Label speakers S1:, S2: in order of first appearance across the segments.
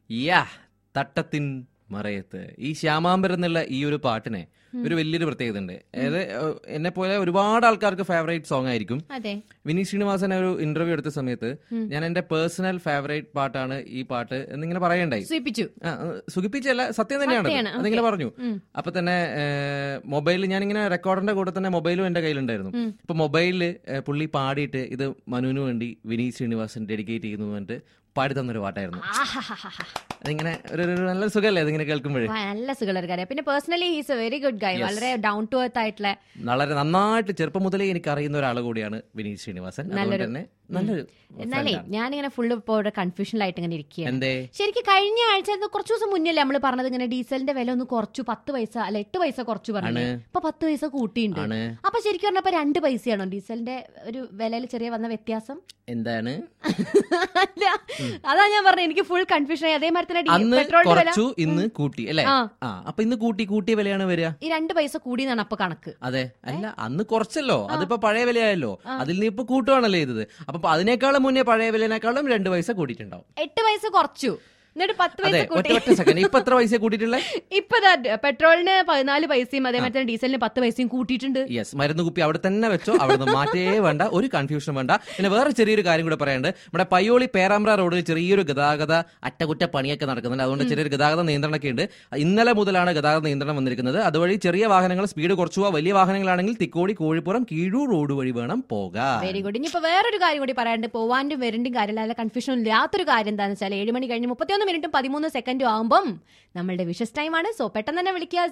S1: യാ തട്ടത്തിൻ മറയത്ത് ഈ ശ്യാമാംബരം എന്നുള്ള ഈ ഒരു പാട്ടിനെ ഒരു വലിയൊരു പ്രത്യേകത ഉണ്ട്. അതായത് എന്നെ പോലെ ഒരുപാട് ആൾക്കാർക്ക് ഫേവറേറ്റ് സോങ് ആയിരിക്കും. വിനീത് ശ്രീനിവാസൻ ഒരു ഇന്റർവ്യൂ എടുത്ത സമയത്ത് ഞാൻ എന്റെ പേഴ്സണൽ ഫേവറേറ്റ് പാട്ടാണ് ഈ പാട്ട് എന്നിങ്ങനെ പറയണ്ടായി. സുഖിപ്പിച്ചല്ല, സത്യം തന്നെയാണ്, അതിങ്ങനെ പറഞ്ഞു. അപ്പൊ തന്നെ മൊബൈലിൽ ഞാനിങ്ങനെ റെക്കോർഡിന്റെ കൂടെ തന്നെ മൊബൈലും എന്റെ കയ്യിലുണ്ടായിരുന്നു. അപ്പൊ മൊബൈലില് പുള്ളി പാടിയിട്ട് ഇത് മനുവിന് വേണ്ടി വിനീത് ശ്രീനിവാസൻ ഡെഡിക്കേറ്റ് ചെയ്യുന്നു പറഞ്ഞിട്ട് പാടി തന്നൊരു പാട്ടായിരുന്നു. അതിങ്ങനെ ഒരു നല്ല സുഖമല്ലേ അതിങ്ങനെ കേൾക്കുമ്പോഴേ?
S2: നല്ല സുഖമുള്ള. പിന്നെ personally he's a very good guy. വളരെ ഡൗൺ ടു എർത്ത് ആയിട്ടുള്ള,
S1: വളരെ നന്നായിട്ട് ചെറുപ്പം മുതലേ എനിക്ക് അറിയുന്ന ഒരാൾ കൂടിയാണ് വിനീത് ശ്രീനിവാസൻ. നല്ലൊരു
S2: എന്നാലേ ഞാനിങ്ങനെ ഫുള്ള് ഇപ്പൊ കൺഫ്യൂഷനിലായിട്ട് ഇങ്ങനെ ഇരിക്കുകയാണ്. ശരിക്കും കഴിഞ്ഞ ആഴ്ച കുറച്ചു ദിവസം മുന്നല്ലേ നമ്മള് പറഞ്ഞത് ഇങ്ങനെ ഡീസലിന്റെ വില ഒന്ന് കുറച്ചു, 10 പൈസ അല്ല 8 പൈസ കുറച്ചു പറഞ്ഞു. ഇപ്പൊ 10 പൈസ കൂട്ടിയിട്ടുണ്ട്. അപ്പൊ ശരിക്കും പറഞ്ഞപ്പോ 2 പൈസയാണോ ഡീസലിന്റെ ഒരു വിലയിൽ ചെറിയ വന്ന വ്യത്യാസം?
S1: എന്താണ്
S2: അല്ല അതാ ഞാൻ പറഞ്ഞത്, എനിക്ക് ഫുൾ കൺഫ്യൂഷൻ ആയി. അതേമാതിരി
S1: തന്നെ പെട്രോൾ ഇന്ന് കൂട്ടി അല്ലേ? അപ്പൊ ഇന്ന് കൂട്ടിയ വിലയാണ് വരിക.
S2: ഈ 2 പൈസ കൂടിയെന്നാണ് അപ്പൊ കണക്ക്.
S1: അതെ, അല്ല അന്ന് കുറച്ചല്ലോ, അതിപ്പോ പഴയ വിലയായല്ലോ, അതിൽ നിന്ന് ഇപ്പൊ കൂട്ടുവാണല്ലോ ചെയ്തത്. അപ്പൊ അതിനേക്കാളും മുന്നേ പഴയ വിലനേക്കാളും 2 പൈസ കൂട്ടിയിട്ടുണ്ടാവും.
S2: 8 പൈസ കുറച്ചു, എന്നിട്ട് 10 പൈസ കൂട്ടി.
S1: ഇപ്പൊ എത്ര പൈസ കൂട്ടിയിട്ടുള്ള?
S2: ഇപ്പൊ പെട്രോളിന് 14 പൈസയും അതേമാതിരി തന്നെ ഡീസലിന് 10 പൈസയും കൂട്ടിയിട്ടുണ്ട്.
S1: യെസ്, മരുന്ന് കുപ്പി അവിടെ തന്നെ വെച്ചോ, അവിടെ നിന്ന് മാറ്റേ വേണ്ട, ഒരു കൺഫ്യൂഷൻ വേണ്ട. പിന്നെ വേറെ ചെറിയൊരു കാര്യം കൂടെ പറയാനുണ്ട്. നമ്മുടെ പയ്യോളി പേരാമ്പ്ര റോഡിൽ ചെറിയൊരു ഗതാഗത അറ്റകുറ്റ പണിയൊക്കെ നടക്കുന്നുണ്ട്. അതുകൊണ്ട് ചെറിയൊരു ഗതാഗത നിയന്ത്രണമൊക്കെ ഉണ്ട്. ഇന്നലെ മുതലാണ് ഗതാഗത നിയന്ത്രണം വന്നിരിക്കുന്നത്. അതുവഴി ചെറിയ വാഹനങ്ങൾ സ്പീഡ് കുറച്ചു പോവാ, വലിയ വാഹനങ്ങളാണെങ്കിൽ തിക്കോടി കോഴിപ്പുറം കീഴൂർ റോഡ് വഴി വേണം പോകാൻ.
S2: Very good. ഇനിയിപ്പോ വേറൊരു കാര്യം കൂടി പറയാണ്ട്, പോവാണ്ടും വരണ്ടും കാര്യമില്ല, കൺഫ്യൂഷൻ ഇല്ലാത്തൊരു കാര്യം എന്താണെന്ന് വെച്ചാൽ 7 മണി കഴിഞ്ഞ് 31 മിനിറ്റും 13 സെക്കൻഡും ആകുമ്പം നമ്മളുടെ വിഷസ് ടൈം ആണ്. സോ പെട്ടെന്ന് തന്നെ വിളിക്കുക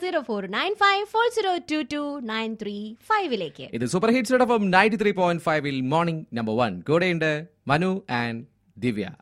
S2: 0495402935
S1: ഇത് സൂപ്പർ ഹിറ്റ്സ് 93.5 മോർണിംഗ് നമ്പർ 1 കൂടെയുണ്ട് മനു ആൻഡ് ദിവ്യ.